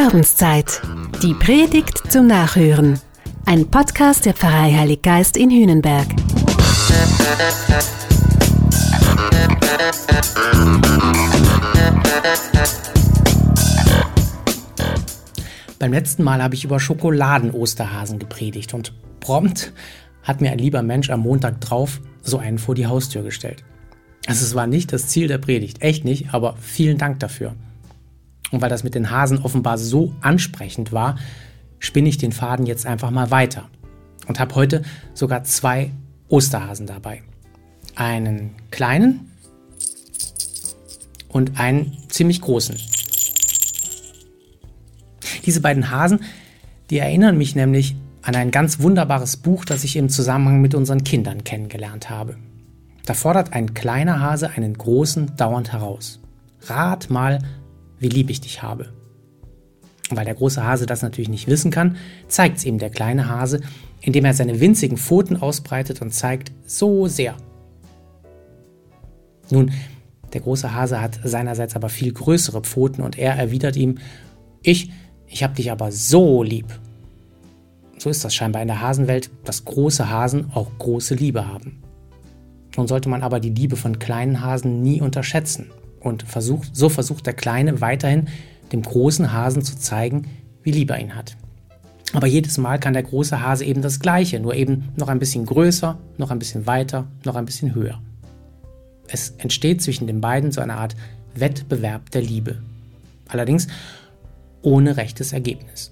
Glaubenszeit. Die Predigt zum Nachhören. Ein Podcast der Pfarrei Heilig Geist in Hühnenberg. Beim letzten Mal habe ich über Schokoladen-Osterhasen gepredigt und prompt hat mir ein lieber Mensch am Montag drauf so einen vor die Haustür gestellt. Also es war nicht das Ziel der Predigt, echt nicht, aber vielen Dank dafür. Und weil das mit den Hasen offenbar so ansprechend war, spinne ich den Faden jetzt einfach mal weiter und habe heute sogar 2 Osterhasen dabei. Einen kleinen und einen ziemlich großen. Diese beiden Hasen, die erinnern mich nämlich an ein ganz wunderbares Buch, das ich im Zusammenhang mit unseren Kindern kennengelernt habe. Da fordert ein kleiner Hase einen großen dauernd heraus. Rat mal, wie lieb ich dich habe. Und weil der große Hase das natürlich nicht wissen kann, zeigt es ihm der kleine Hase, indem er seine winzigen Pfoten ausbreitet und zeigt, so sehr. Nun, der große Hase hat seinerseits aber viel größere Pfoten und er erwidert ihm, ich hab dich aber so lieb. So ist das scheinbar in der Hasenwelt, dass große Hasen auch große Liebe haben. Nun sollte man aber die Liebe von kleinen Hasen nie unterschätzen. Und so versucht der Kleine weiterhin dem großen Hasen zu zeigen, wie lieb er ihn hat. Aber jedes Mal kann der große Hase eben das Gleiche, nur eben noch ein bisschen größer, noch ein bisschen weiter, noch ein bisschen höher. Es entsteht zwischen den beiden so eine Art Wettbewerb der Liebe. Allerdings ohne rechtes Ergebnis.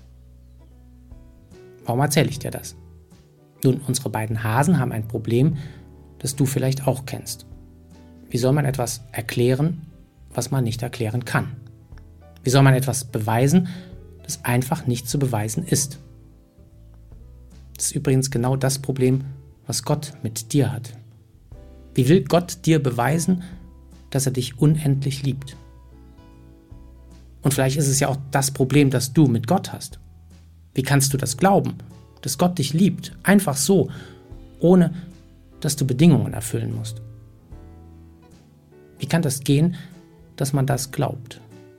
Warum erzähle ich dir das? Nun, unsere beiden Hasen haben ein Problem, das du vielleicht auch kennst. Wie soll man etwas erklären, was man nicht erklären kann? Wie soll man etwas beweisen, das einfach nicht zu beweisen ist? Das ist übrigens genau das Problem, was Gott mit dir hat. Wie will Gott dir beweisen, dass er dich unendlich liebt? Und vielleicht ist es ja auch das Problem, das du mit Gott hast. Wie kannst du das glauben, dass Gott dich liebt, einfach so, ohne dass du Bedingungen erfüllen musst? Wie kann das gehen, dass man das glaubt?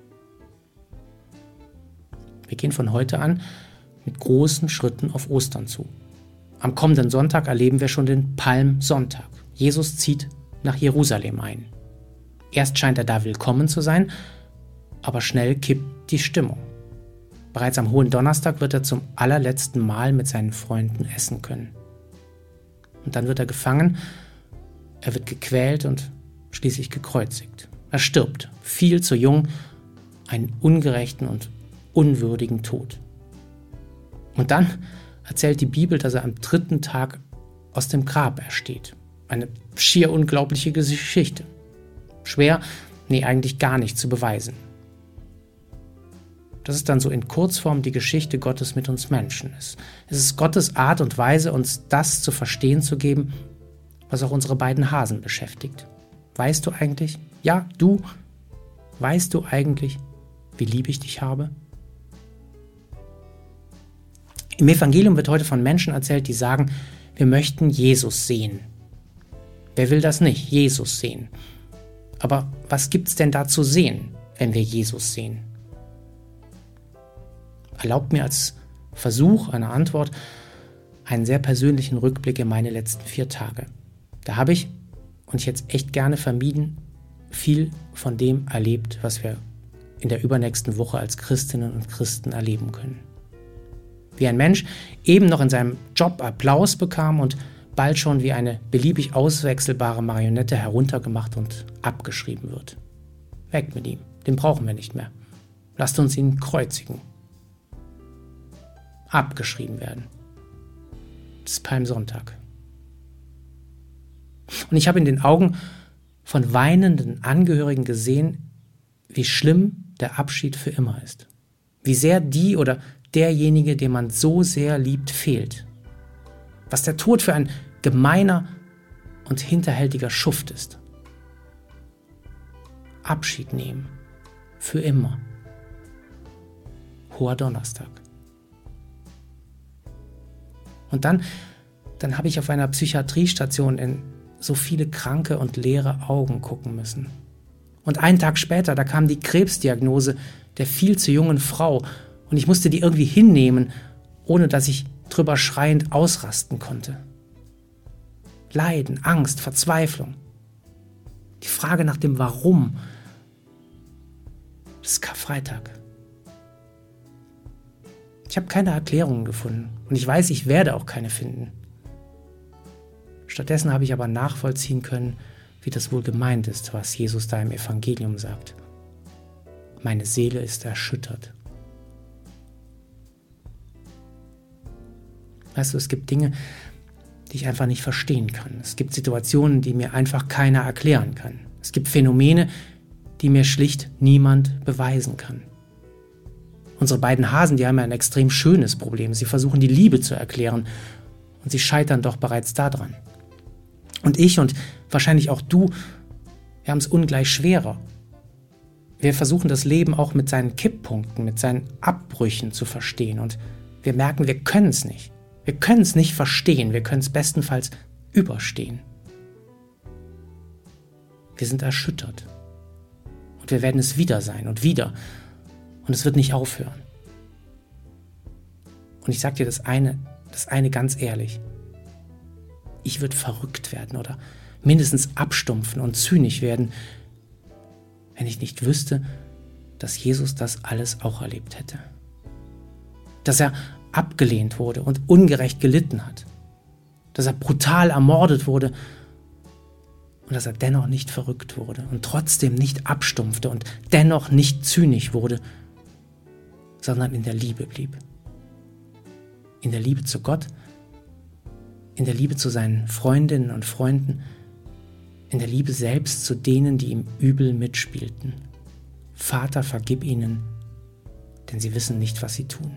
Wir gehen von heute an mit großen Schritten auf Ostern zu. Am kommenden Sonntag erleben wir schon den Palmsonntag. Jesus zieht nach Jerusalem ein. Erst scheint er da willkommen zu sein, aber schnell kippt die Stimmung. Bereits am Hohen Donnerstag wird er zum allerletzten Mal mit seinen Freunden essen können. Und dann wird er gefangen, er wird gequält und schließlich gekreuzigt. Er stirbt, viel zu jung, einen ungerechten und unwürdigen Tod. Und dann erzählt die Bibel, dass er am 3. Tag aus dem Grab ersteht. Eine schier unglaubliche Geschichte. Schwer, eigentlich gar nicht zu beweisen. Das ist dann so in Kurzform die Geschichte Gottes mit uns Menschen. Es ist Gottes Art und Weise, uns das zu verstehen zu geben, was auch unsere beiden Hasen beschäftigt. Weißt du eigentlich, ja, du, weißt du eigentlich, wie lieb ich dich habe? Im Evangelium wird heute von Menschen erzählt, die sagen, wir möchten Jesus sehen. Wer will das nicht? Jesus sehen. Aber was gibt's denn da zu sehen, wenn wir Jesus sehen? Erlaubt mir als Versuch einer Antwort einen sehr persönlichen Rückblick in meine letzten 4 Tage. Da habe ich, und ich hätte es echt gerne vermieden, viel von dem erlebt, was wir in der übernächsten Woche als Christinnen und Christen erleben können. Wie ein Mensch eben noch in seinem Job Applaus bekam und bald schon wie eine beliebig auswechselbare Marionette heruntergemacht und abgeschrieben wird. Weg mit ihm, den brauchen wir nicht mehr. Lasst uns ihn kreuzigen. Abgeschrieben werden. Das ist Palmsonntag. Und ich habe in den Augen von weinenden Angehörigen gesehen, wie schlimm der Abschied für immer ist. Wie sehr die oder derjenige, den man so sehr liebt, fehlt. Was der Tod für ein gemeiner und hinterhältiger Schuft ist. Abschied nehmen. Für immer. Hoher Donnerstag. Und dann habe ich auf einer Psychiatriestation in so viele kranke und leere Augen gucken müssen. Und einen Tag später, da kam die Krebsdiagnose, der viel zu jungen Frau und ich musste die irgendwie hinnehmen, ohne dass ich drüber schreiend ausrasten konnte. Leiden, Angst, Verzweiflung. Die Frage nach dem Warum. Das ist Karfreitag. Ich habe keine Erklärungen gefunden und ich weiß, ich werde auch keine finden. Stattdessen habe ich aber nachvollziehen können, wie das wohl gemeint ist, was Jesus da im Evangelium sagt. Meine Seele ist erschüttert. Weißt du, es gibt Dinge, die ich einfach nicht verstehen kann. Es gibt Situationen, die mir einfach keiner erklären kann. Es gibt Phänomene, die mir schlicht niemand beweisen kann. Unsere beiden Hasen, die haben ja ein extrem schönes Problem. Sie versuchen, die Liebe zu erklären und sie scheitern doch bereits daran. Und ich und wahrscheinlich auch du, wir haben es ungleich schwerer. Wir versuchen das Leben auch mit seinen Kipppunkten, mit seinen Abbrüchen zu verstehen und wir merken, wir können es nicht. Wir können es nicht verstehen, wir können es bestenfalls überstehen. Wir sind erschüttert und wir werden es wieder sein und wieder und es wird nicht aufhören. Und ich sage dir das eine ganz ehrlich, ich würde verrückt werden oder mindestens abstumpfen und zynisch werden, wenn ich nicht wüsste, dass Jesus das alles auch erlebt hätte. Dass er abgelehnt wurde und ungerecht gelitten hat. Dass er brutal ermordet wurde und dass er dennoch nicht verrückt wurde und trotzdem nicht abstumpfte und dennoch nicht zynisch wurde, sondern in der Liebe blieb. In der Liebe zu Gott, in der Liebe zu seinen Freundinnen und Freunden, in der Liebe selbst zu denen, die ihm übel mitspielten. Vater, vergib ihnen, denn sie wissen nicht, was sie tun.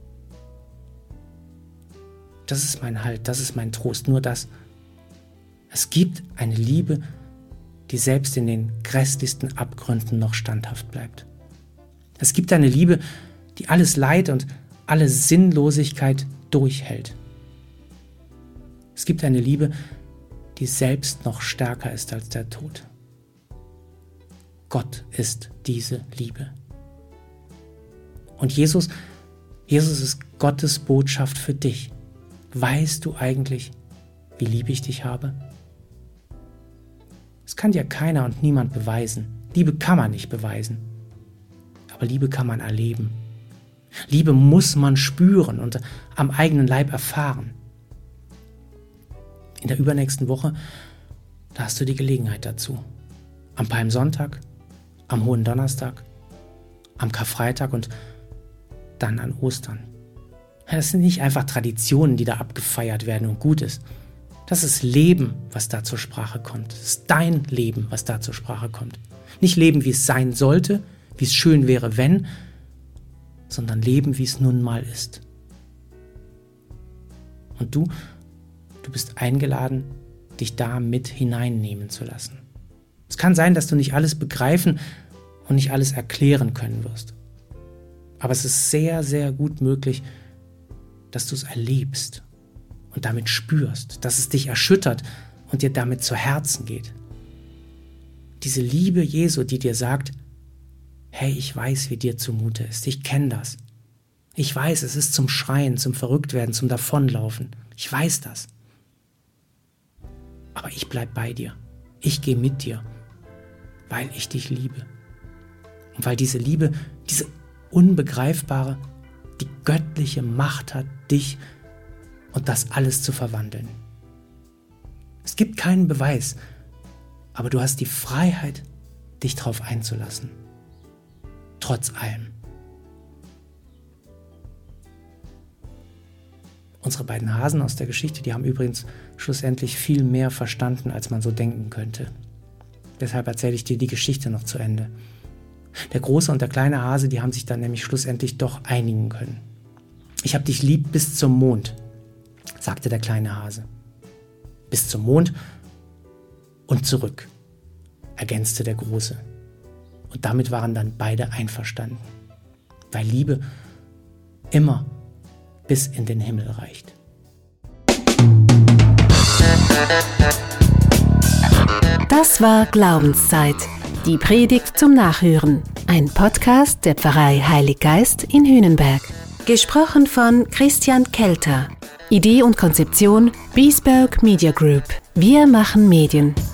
Das ist mein Halt, das ist mein Trost, nur das. Es gibt eine Liebe, die selbst in den grässlichsten Abgründen noch standhaft bleibt. Es gibt eine Liebe, die alles Leid und alle Sinnlosigkeit durchhält. Es gibt eine Liebe, die selbst noch stärker ist als der Tod. Gott ist diese Liebe. Und Jesus ist Gottes Botschaft für dich. Weißt du eigentlich, wie lieb ich dich habe? Es kann dir keiner und niemand beweisen. Liebe kann man nicht beweisen. Aber Liebe kann man erleben. Liebe muss man spüren und am eigenen Leib erfahren. In der übernächsten Woche, da hast du die Gelegenheit dazu. Am Palmsonntag, am Hohen Donnerstag, am Karfreitag und dann an Ostern. Das sind nicht einfach Traditionen, die da abgefeiert werden und gut ist. Das ist Leben, was da zur Sprache kommt. Das ist dein Leben, was da zur Sprache kommt. Nicht Leben, wie es sein sollte, wie es schön wäre, wenn, sondern Leben, wie es nun mal ist. Und du bist eingeladen, dich da mit hineinnehmen zu lassen. Es kann sein, dass du nicht alles begreifen und nicht alles erklären können wirst. Aber es ist sehr, sehr gut möglich, dass du es erlebst und damit spürst, dass es dich erschüttert und dir damit zu Herzen geht. Diese Liebe Jesu, die dir sagt, hey, ich weiß, wie dir zumute ist, ich kenne das. Ich weiß, es ist zum Schreien, zum Verrücktwerden, zum Davonlaufen. Ich weiß das. Aber ich bleib bei dir. Ich gehe mit dir, weil ich dich liebe. Und weil diese Liebe, diese unbegreifbare, die göttliche Macht hat, dich und das alles zu verwandeln. Es gibt keinen Beweis, aber du hast die Freiheit, dich darauf einzulassen. Trotz allem. Unsere beiden Hasen aus der Geschichte, die haben übrigens schlussendlich viel mehr verstanden, als man so denken könnte. Deshalb erzähle ich dir die Geschichte noch zu Ende. Der große und der kleine Hase, die haben sich dann nämlich schlussendlich doch einigen können. Ich habe dich lieb bis zum Mond, sagte der kleine Hase. Bis zum Mond und zurück, ergänzte der große. Und damit waren dann beide einverstanden, weil Liebe immer bis in den Himmel reicht. Das war Glaubenszeit. Die Predigt zum Nachhören. Ein Podcast der Pfarrei Heilig Geist in Hünenberg. Gesprochen von Christian Kelter. Idee und Konzeption Biesberg Media Group. Wir machen Medien.